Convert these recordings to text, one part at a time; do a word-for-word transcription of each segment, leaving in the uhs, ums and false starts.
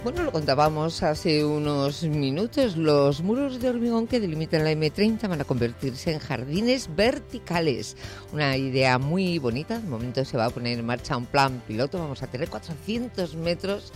Bueno, lo contábamos hace unos minutos, los muros de hormigón que delimitan la eme treinta van a convertirse en jardines verticales. Una idea muy bonita, de momento se va a poner en marcha un plan piloto, vamos a tener cuatrocientos metros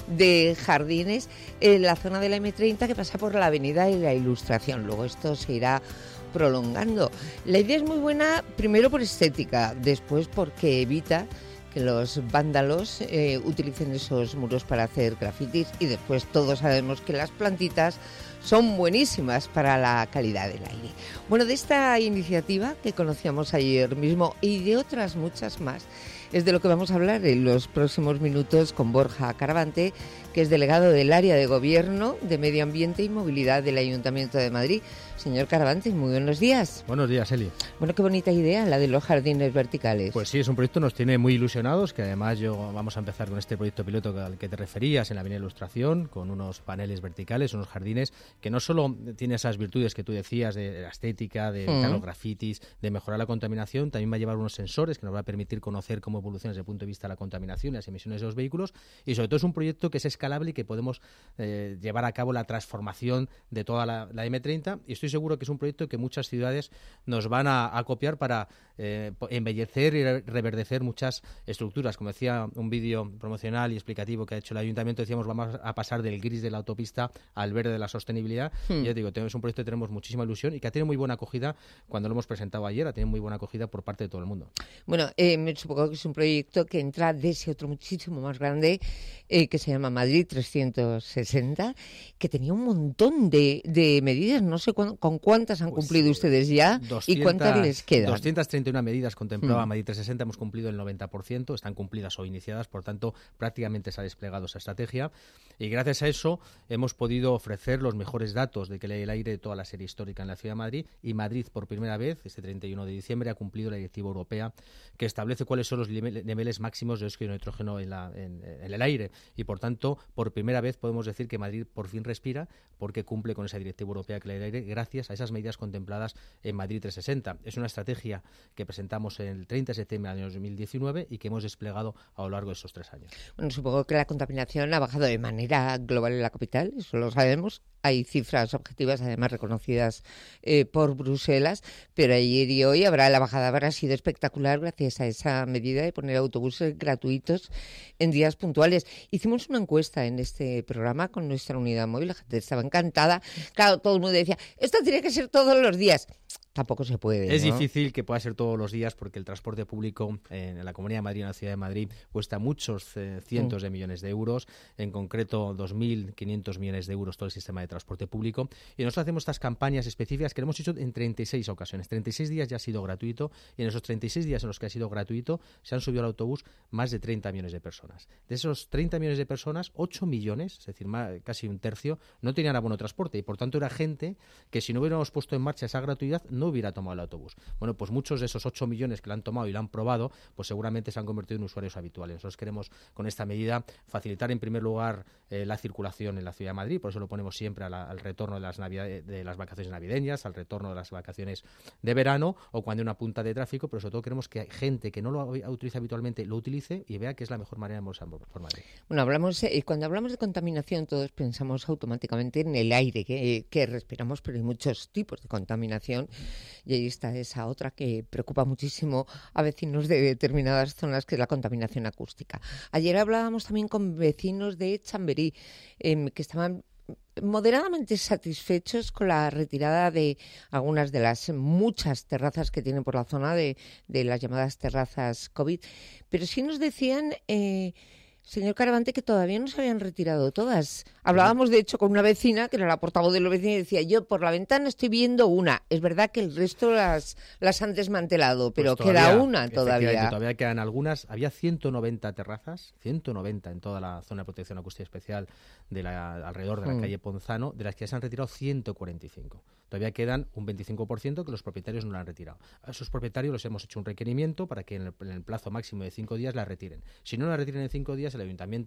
de jardines en la zona de la eme treinta que pasa por la avenida de la Ilustración. Luego esto se irá prolongando. La idea es muy buena, primero por estética, después porque evita que los vándalos eh, utilicen esos muros para hacer grafitis, y después todos sabemos que las plantitas son buenísimas para la calidad del aire. Bueno, de esta iniciativa que conocíamos ayer mismo y de otras muchas más es de lo que vamos a hablar en los próximos minutos con Borja Caravante, que es delegado del área de Gobierno de Medio Ambiente y Movilidad del Ayuntamiento de Madrid. Señor Caravante, muy buenos días. Buenos días, Eli. Bueno, qué bonita idea la de los jardines verticales. Pues sí, es un proyecto que nos tiene muy ilusionados, que además yo vamos a empezar con este proyecto piloto al que te referías en la Avenida Ilustración, con unos paneles verticales, unos jardines que no solo tiene esas virtudes que tú decías de la estética, de evitar los grafitis, de mejorar la contaminación, también va a llevar unos sensores que nos va a permitir conocer cómo evoluciona desde el punto de vista de la contaminación y las emisiones de los vehículos, y sobre todo es un proyecto que es escalable y que podemos eh, llevar a cabo la transformación de toda la, la eme treinta, y estoy seguro que es un proyecto que muchas ciudades nos van a, a copiar para eh, embellecer y reverdecer muchas estructuras. Como decía un vídeo promocional y explicativo que ha hecho el Ayuntamiento, decíamos vamos a pasar del gris de la autopista al verde de la sostenibilidad. Hmm. Y yo digo, es un proyecto que tenemos muchísima ilusión y que ha tenido muy buena acogida cuando lo hemos presentado ayer, ha tenido muy buena acogida por parte de todo el mundo. Bueno, eh, me supongo que es un proyecto que entra de ese otro muchísimo más grande eh, que se llama Madrid trescientos sesenta, que tenía un montón de, de medidas, no sé cu- con cuántas han pues, cumplido ustedes ya doscientas, y cuántas les quedan. doscientas treinta y una medidas contemplaba hmm. Madrid trescientos sesenta, hemos cumplido el noventa por ciento, están cumplidas o iniciadas, por tanto prácticamente se ha desplegado esa estrategia, y gracias a eso hemos podido ofrecer los mejores datos de que el aire de toda la serie histórica en la Ciudad de Madrid, y Madrid por primera vez, este treinta y uno de diciembre, ha cumplido la directiva europea que establece cuáles son los niveles máximos de óxido de nitrógeno en, la, en, en el aire, y por tanto por primera vez podemos decir que Madrid por fin respira porque cumple con esa directiva europea que le da el aire gracias a esas medidas contempladas en Madrid trescientos sesenta. Es una estrategia que presentamos el treinta de septiembre del año dos mil diecinueve y que hemos desplegado a lo largo de esos tres años. Bueno, supongo que la contaminación ha bajado de manera global en la capital, eso lo sabemos. Hay cifras objetivas, además reconocidas eh, por Bruselas, pero ayer y hoy habrá la bajada habrá sido espectacular gracias a esa medida de poner autobuses gratuitos en días puntuales. Hicimos una encuesta en este programa con nuestra unidad móvil, la gente estaba encantada. Claro, todo el mundo decía, esto tiene que ser todos los días. Tampoco se puede, Es ¿no? difícil que pueda ser todos los días porque el transporte público en la Comunidad de Madrid, en la Ciudad de Madrid, cuesta muchos eh, cientos mm. de millones de euros, en concreto dos mil quinientos millones de euros todo el sistema de transporte público, y nosotros hacemos estas campañas específicas que lo hemos hecho en treinta y seis ocasiones. treinta y seis días ya ha sido gratuito, y en esos treinta y seis días en los que ha sido gratuito se han subido al autobús más de treinta millones de personas. De esos treinta millones de personas, ocho millones, es decir, más, casi un tercio, no tenían abono de transporte, y por tanto era gente que si no hubiéramos puesto en marcha esa gratuidad no hubiera tomado el autobús. Bueno, pues muchos de esos ocho millones que lo han tomado y lo han probado, pues seguramente se han convertido en usuarios habituales. Nosotros queremos, con esta medida, facilitar en primer lugar eh, la circulación en la Ciudad de Madrid, por eso lo ponemos siempre a la, al retorno de las, navidades, de las vacaciones navideñas, al retorno de las vacaciones de verano, o cuando hay una punta de tráfico, pero sobre todo queremos que gente que no lo utiliza habitualmente lo utilice y vea que es la mejor manera de moverse por Madrid. Bueno, hablamos, eh, cuando hablamos de contaminación todos pensamos automáticamente en el aire que, que respiramos, pero hay muchos tipos de contaminación, y ahí está esa otra que preocupa muchísimo a vecinos de determinadas zonas, que es la contaminación acústica. Ayer hablábamos también con vecinos de Chamberí, eh, que estaban moderadamente satisfechos con la retirada de algunas de las muchas terrazas que tienen por la zona de, de las llamadas terrazas COVID, pero sí nos decían... Eh, Señor Caravante, que todavía no se habían retirado todas. Hablábamos, de hecho, con una vecina, que era la portavoz de los vecinos, y decía, yo por la ventana estoy viendo una. Es verdad que el resto las, las han desmantelado, pero pues todavía, queda una todavía. Todavía quedan algunas. Había ciento noventa terrazas, ciento noventa en toda la zona de protección acústica especial de la, alrededor de la mm. calle Ponzano, de las que ya se han retirado ciento cuarenta y cinco. Todavía quedan un veinticinco por ciento que los propietarios no la han retirado. A esos propietarios les hemos hecho un requerimiento para que en el, en el plazo máximo de cinco días la retiren. Si no la retiran en cinco días, el Ayuntamiento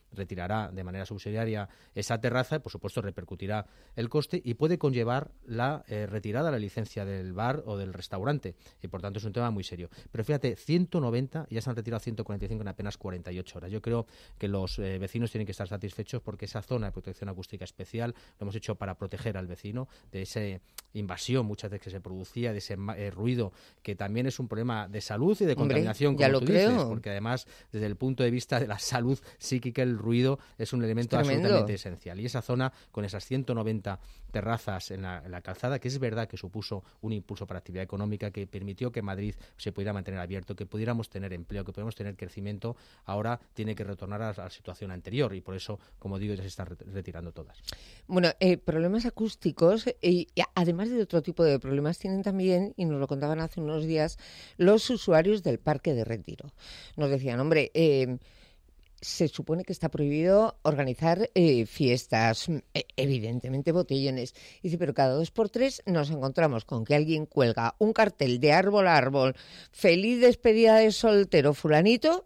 retirará de manera subsidiaria esa terraza y, por supuesto, repercutirá el coste y puede conllevar la eh, retirada de la licencia del bar o del restaurante. Y, por tanto, es un tema muy serio. Pero fíjate, ciento noventa ya se han retirado ciento cuarenta y cinco en apenas cuarenta y ocho horas. Yo creo que los eh, vecinos tienen que estar satisfechos porque esa zona de protección acústica especial lo hemos hecho para proteger al vecino de esa invasión muchas veces que se producía, de ese eh, ruido, que también es un problema de salud y de contaminación, Hombre, ya como lo tú creo. dices, porque además, desde el punto de vista de la salud psíquica, el ruido es un elemento absolutamente esencial. Y esa zona, con esas ciento noventa terrazas en la, en la calzada, que es verdad que supuso un impulso para la actividad económica, que permitió que Madrid se pudiera mantener abierto, que pudiéramos tener empleo, que pudiéramos tener crecimiento, ahora tiene que retornar a la situación anterior y por eso, como digo, ya se están retirando todas. Bueno, eh, problemas acústicos y, y además de otro tipo de problemas tienen también, y nos lo contaban hace unos días, los usuarios del Parque de Retiro. Nos decían, hombre, eh, se supone que está prohibido organizar eh, fiestas, eh, evidentemente botellones. Y dice, pero cada dos por tres nos encontramos con que alguien cuelga un cartel de árbol a árbol, feliz despedida de soltero fulanito,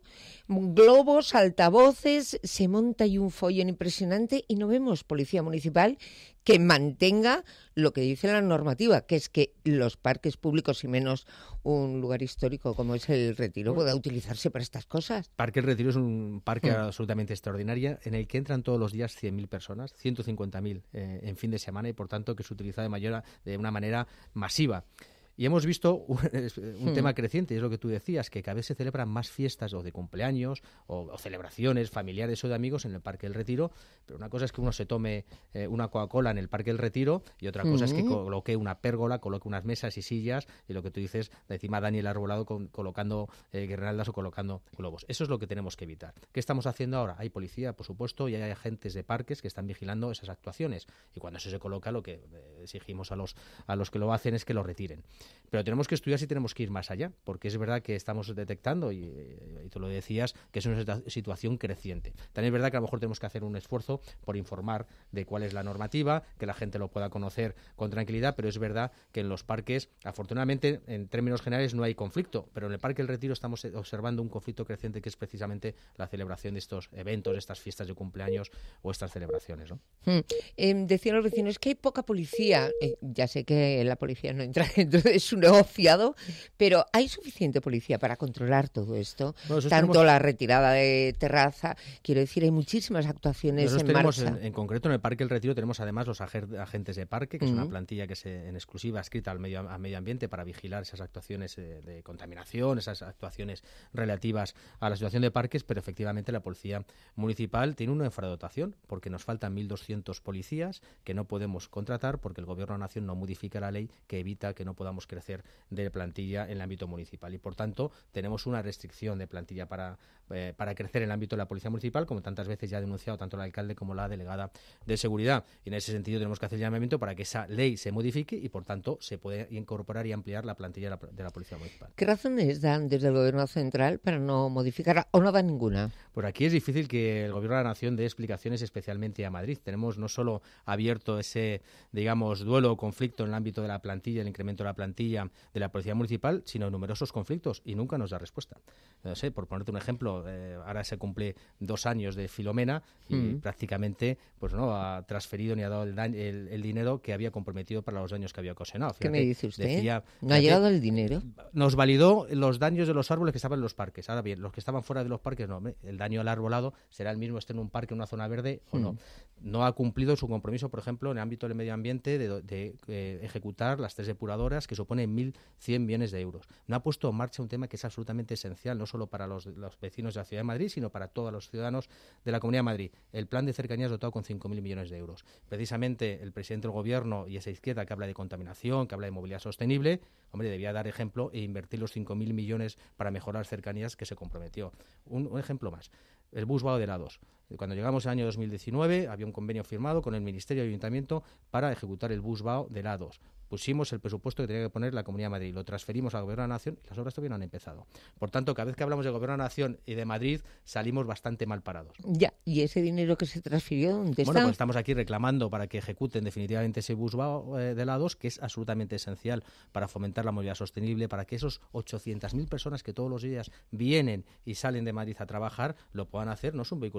globos, altavoces, se monta ahí un follón impresionante y no vemos policía municipal que mantenga lo que dice la normativa, que es que los parques públicos y menos un lugar histórico como es el Retiro pueda utilizarse para estas cosas. Parque El Retiro es un parque mm. absolutamente extraordinario en el que entran todos los días cien mil personas, ciento cincuenta mil eh, en fin de semana y por tanto que se utiliza de, mayor, de una manera masiva. Y hemos visto un, un hmm. tema creciente, es lo que tú decías, que cada vez se celebran más fiestas o de cumpleaños o, o celebraciones familiares o de amigos en el Parque del Retiro, pero una cosa es que uno se tome eh, una Coca-Cola en el Parque del Retiro y otra cosa hmm. es que coloque una pérgola, coloque unas mesas y sillas y lo que tú dices, encima Daniel Arbolado con, colocando eh, guirnaldas o colocando globos. Eso es lo que tenemos que evitar. ¿Qué estamos haciendo ahora? Hay policía, por supuesto, y hay agentes de parques que están vigilando esas actuaciones y cuando eso se coloca lo que eh, exigimos a los, a los que lo hacen es que lo retiren. Pero tenemos que estudiar si tenemos que ir más allá, porque es verdad que estamos detectando, y, y tú lo decías, que es una situación creciente. También es verdad que a lo mejor tenemos que hacer un esfuerzo por informar de cuál es la normativa, que la gente lo pueda conocer con tranquilidad, pero es verdad que en los parques, afortunadamente, en términos generales no hay conflicto, pero en el Parque del Retiro estamos observando un conflicto creciente que es precisamente la celebración de estos eventos, estas fiestas de cumpleaños o estas celebraciones, ¿no? Hmm. Eh, decían los vecinos que hay poca policía. Eh, ya sé que la policía no entra dentro de su negociado, pero ¿hay suficiente policía para controlar todo esto? Bueno, Tanto tenemos... la retirada de terraza, quiero decir, hay muchísimas actuaciones Nosotros en tenemos marcha. En, en concreto, en el Parque El Retiro tenemos además los agentes de parque, que uh-huh. es una plantilla que es en exclusiva escrita al medio, al medio ambiente para vigilar esas actuaciones de, de contaminación, esas actuaciones relativas a la situación de parques, pero efectivamente la policía municipal tiene una infradotación porque nos faltan mil doscientos policías que no podemos contratar porque el Gobierno de la Nación no modifica la ley que evita que no podamos crecer de plantilla en el ámbito municipal y por tanto tenemos una restricción de plantilla para, eh, para crecer en el ámbito de la policía municipal, como tantas veces ya ha denunciado tanto el alcalde como la delegada de seguridad, y en ese sentido tenemos que hacer el llamamiento para que esa ley se modifique y por tanto se pueda incorporar y ampliar la plantilla de la, de la policía municipal. ¿Qué razones dan desde el Gobierno central para no modificarla o no dan ninguna? Pues aquí es difícil que el Gobierno de la Nación dé explicaciones especialmente a Madrid. Tenemos no solo abierto ese, digamos, duelo o conflicto en el ámbito de la plantilla, el incremento de la plantilla de la policía municipal, sino numerosos conflictos y nunca nos da respuesta. No sé, por ponerte un ejemplo, eh, ahora se cumple dos años de Filomena y mm. prácticamente pues no ha transferido ni ha dado el, daño, el, el dinero que había comprometido para los daños que había ocasionado. Fíjate, ¿qué me dice usted? Decía, ¿No ha llegado el dinero? Nos validó los daños de los árboles que estaban en los parques. Ahora bien, los que estaban fuera de los parques, no. El daño al arbolado será el mismo esté en un parque, en una zona verde mm. o no. No ha cumplido su compromiso, por ejemplo, en el ámbito del medio ambiente de, de, de eh, ejecutar las tres depuradoras que suponen mil cien millones de euros. No ha puesto en marcha un tema que es absolutamente esencial, no solo para los, los vecinos de la Ciudad de Madrid, sino para todos los ciudadanos de la Comunidad de Madrid. El plan de cercanías dotado con cinco mil millones de euros. Precisamente el presidente del Gobierno y esa izquierda que habla de contaminación, que habla de movilidad sostenible, hombre, debía dar ejemplo e invertir los cinco mil millones para mejorar cercanías que se comprometió. Un, un ejemplo más. El bus Vao de la dos. Cuando llegamos al año dos mil diecinueve, había un convenio firmado con el Ministerio y el Ayuntamiento para ejecutar el bus Vao de la dos. Pusimos el presupuesto que tenía que poner la Comunidad de Madrid, lo transferimos al Gobierno de la Nación y las obras todavía no han empezado. Por tanto, cada vez que hablamos del Gobierno de la Nación y de Madrid, salimos bastante mal parados. Ya, ¿y ese dinero que se transfirió, dónde está? Bueno, pues estamos aquí reclamando para que ejecuten definitivamente ese bus Vao eh, de la dos, que es absolutamente esencial para fomentar la movilidad sostenible, para que esos ochocientas mil personas que todos los días vienen y salen de Madrid a trabajar, lo puedan hacer, no es un vehículo privado,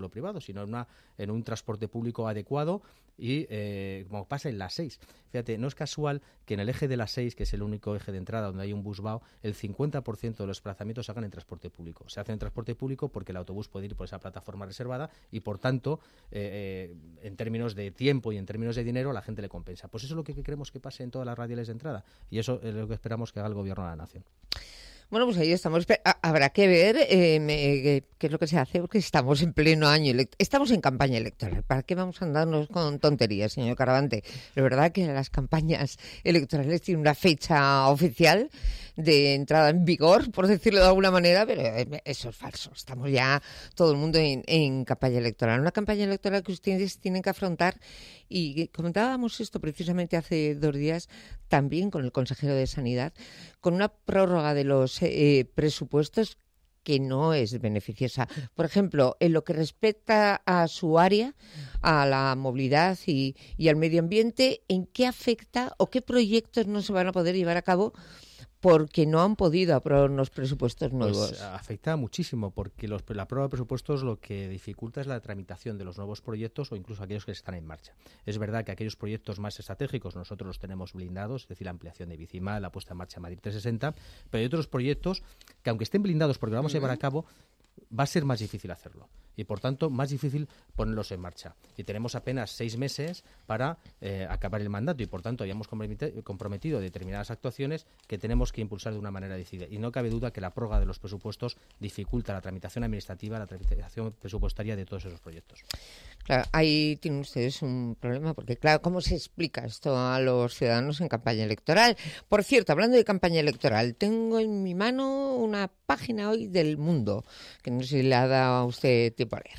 sino en, una, en un transporte público adecuado y eh, como pasa en la seis. Fíjate, no es casual que en el eje de la seis, que es el único eje de entrada donde hay un busvao, el cincuenta por ciento de los desplazamientos se hagan en transporte público. Se hace en transporte público porque el autobús puede ir por esa plataforma reservada y, por tanto, eh, eh, en términos de tiempo y en términos de dinero, a la gente le compensa. Pues eso es lo que queremos que pase en todas las radiales de entrada y eso es lo que esperamos que haga el Gobierno de la Nación. Bueno, pues ahí estamos. Habrá que ver eh, me, qué es lo que se hace, porque estamos en pleno año electoral. Estamos en campaña electoral. ¿Para qué vamos a andarnos con tonterías, señor Caravante? Es verdad que las campañas electorales tienen una fecha oficial de entrada en vigor, por decirlo de alguna manera, pero eso es falso. Estamos ya todo el mundo en, en campaña electoral. Una campaña electoral que ustedes tienen que afrontar, y comentábamos esto precisamente hace dos días también con el consejero de Sanidad, con una prórroga de los eh, presupuestos que no es beneficiosa. Por ejemplo, en lo que respecta a su área, a la movilidad y, y al medio ambiente, ¿en qué afecta o qué proyectos no se van a poder llevar a cabo porque no han podido aprobar unos presupuestos nuevos? Pues afecta muchísimo, porque los, la prueba de presupuestos lo que dificulta es la tramitación de los nuevos proyectos o incluso aquellos que están en marcha. Es verdad que aquellos proyectos más estratégicos nosotros los tenemos blindados, es decir, la ampliación de Bicimá, la puesta en marcha de Madrid trescientos sesenta, pero hay otros proyectos que, aunque estén blindados porque lo vamos a llevar a cabo, va a ser más difícil hacerlo y, por tanto, más difícil ponerlos en marcha. Y tenemos apenas seis meses para eh, acabar el mandato y, por tanto, hayamos comprometido determinadas actuaciones que tenemos que impulsar de una manera decidida. Y no cabe duda que la prórroga de los presupuestos dificulta la tramitación administrativa, la tramitación presupuestaria de todos esos proyectos. Claro, ahí tienen ustedes un problema, porque, claro, ¿cómo se explica esto a los ciudadanos en campaña electoral? Por cierto, hablando de campaña electoral, tengo en mi mano una página hoy del Mundo, que no sé si le ha dado a usted tiempo a leer.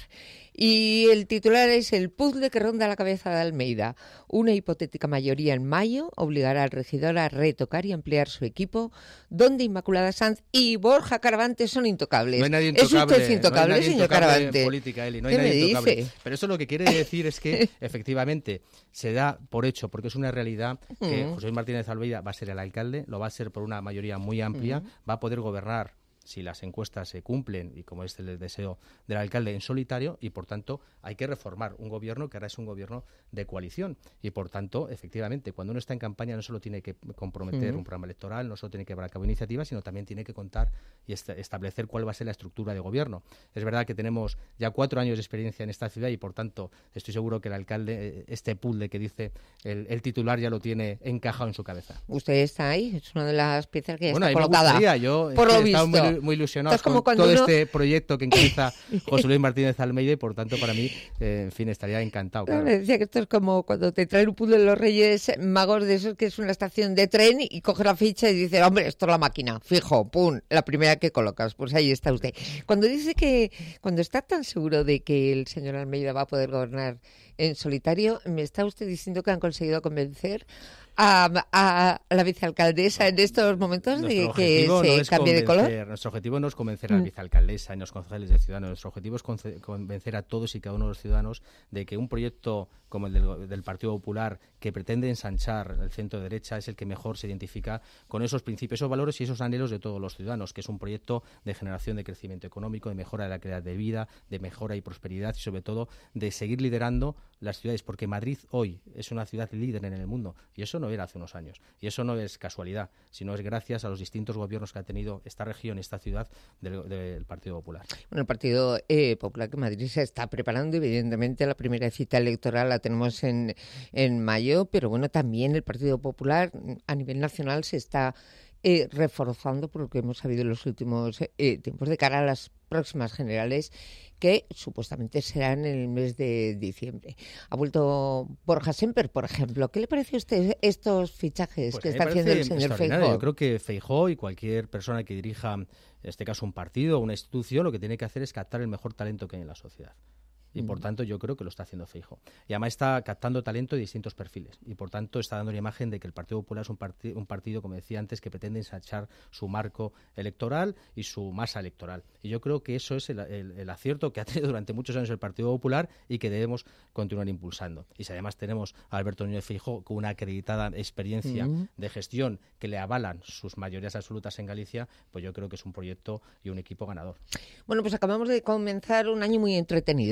Y el titular es: el puzzle que ronda la cabeza de Almeida. Una hipotética mayoría en mayo obligará al regidor a retocar y ampliar su equipo, donde Inmaculada Sanz y Borja Caravante son intocables. No hay nadie intocable. ¿Es usted intocable, no hay nadie señor intocable Caravante? En política, Eli, no hay ¿Qué nadie me intocable. dice? Pero eso lo que quiere decir es que, efectivamente, se da por hecho, porque es una realidad, que Mm. José Luis Martínez Almeida va a ser el alcalde, lo va a ser por una mayoría muy amplia, Mm. va a poder gobernar, si las encuestas se cumplen y como es el deseo del alcalde, en solitario, y por tanto hay que reformar un gobierno que ahora es un gobierno de coalición y por tanto, efectivamente, cuando uno está en campaña no solo tiene que comprometer Mm. un programa electoral, no solo tiene que llevar a cabo iniciativas, sino también tiene que contar y est- establecer cuál va a ser la estructura de gobierno. Es verdad que tenemos ya cuatro años de experiencia en esta ciudad y por tanto estoy seguro que el alcalde, este puzzle que dice el, el titular, ya lo tiene encajado en su cabeza. Usted está ahí, es una de las piezas que ya Bueno, está a mí me colocada. gustaría, yo por lo he estado visto. muy, muy ilusionado Estás como con cuando todo uno- este proyecto que encabeza José Luis Martínez Almeida y por tanto para mí, eh, en fin, estaría encantado. Claro, Claro. me decía que esto es como cuando te traen un puzzle de los Reyes Magos de esos que es una estación de tren y coges la ficha y dices, hombre, esto es la máquina, fijo, pum, la primera que colocas, pues ahí está usted. Cuando dice que, cuando está tan seguro de que el señor Almeida va a poder gobernar en solitario, ¿me está usted diciendo que han conseguido convencer a, a la vicealcaldesa en estos momentos de Nuestro que objetivo se no es cambie de color? convencer, nuestro objetivo no es convencer a la Mm. vicealcaldesa y los concejales de Ciudadanos. Nuestro objetivo es conce- convencer a todos y cada uno de los ciudadanos de que un proyecto como el del, del Partido Popular, que pretende ensanchar el centro derecha, es el que mejor se identifica con esos principios, esos valores y esos anhelos de todos los ciudadanos, que es un proyecto de generación de crecimiento económico, de mejora de la calidad de vida, de mejora y prosperidad y sobre todo de seguir liderando las ciudades, porque Madrid hoy es una ciudad líder en el mundo y eso no era hace unos años. Y eso no es casualidad, sino es gracias a los distintos gobiernos que ha tenido esta región, esta ciudad del, del Partido Popular. Bueno, el Partido eh, Popular que Madrid se está preparando, evidentemente la primera cita electoral la tenemos en, en mayo, pero bueno, también el Partido Popular a nivel nacional se está eh, reforzando por lo que hemos sabido en los últimos eh, tiempos de cara a las próximas generales que supuestamente serán en el mes de diciembre. Ha vuelto Borja Semper, por ejemplo. ¿Qué le parece a usted estos fichajes Pues que a mí está me haciendo el parece señor extraordinario. Feijóo? Yo creo que Feijóo y cualquier persona que dirija, en este caso un partido o una institución, lo que tiene que hacer es captar el mejor talento que hay en la sociedad. Y por tanto yo creo que lo está haciendo Feijóo. Y además está captando talento de distintos perfiles. Y por tanto está dando la imagen de que el Partido Popular es un, parti- un partido, como decía antes, que pretende ensanchar su marco electoral y su masa electoral. Y yo creo que eso es el, el, el acierto que ha tenido durante muchos años el Partido Popular y que debemos continuar impulsando. Y si además tenemos a Alberto Núñez Feijóo con una acreditada experiencia Mm. de gestión que le avalan sus mayorías absolutas en Galicia, pues yo creo que es un proyecto y un equipo ganador. Bueno, pues acabamos de comenzar un año muy entretenido.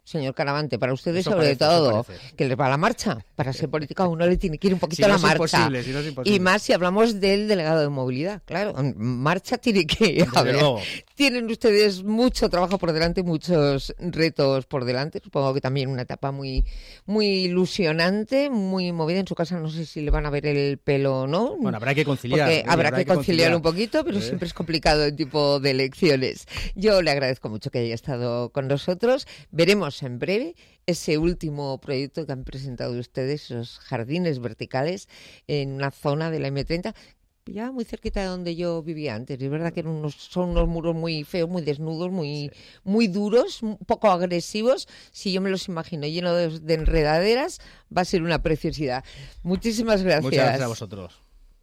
señor Caravante, para ustedes Eso sobre parece, eso todo, parece. que les va a la marcha. Para ser política uno le tiene que ir un poquito Si a no la es marcha. imposible, si no es imposible. Y más si hablamos del delegado de movilidad, claro. Marcha tiene que haber. luego. Tienen ustedes mucho trabajo por delante, muchos retos por delante. Supongo que también una etapa muy, muy ilusionante, muy movida. En su casa no sé si le van a ver el pelo o no. Bueno, habrá que conciliar. Porque ¿eh? habrá, habrá que, que conciliar, conciliar un poquito, pero ¿Eh? siempre es complicado el tipo de elecciones. Yo le agradezco mucho que haya estado con nosotros. Veremos en breve ese último proyecto que han presentado ustedes, esos jardines verticales en una zona de la eme treinta, ya muy cerquita de donde yo vivía antes. Es verdad que eran unos, son unos muros muy feos, muy desnudos, muy, sí. muy duros, un poco agresivos. Si yo me los imagino llenos de, de enredaderas, va a ser una preciosidad. Muchísimas gracias. Muchas gracias a vosotros.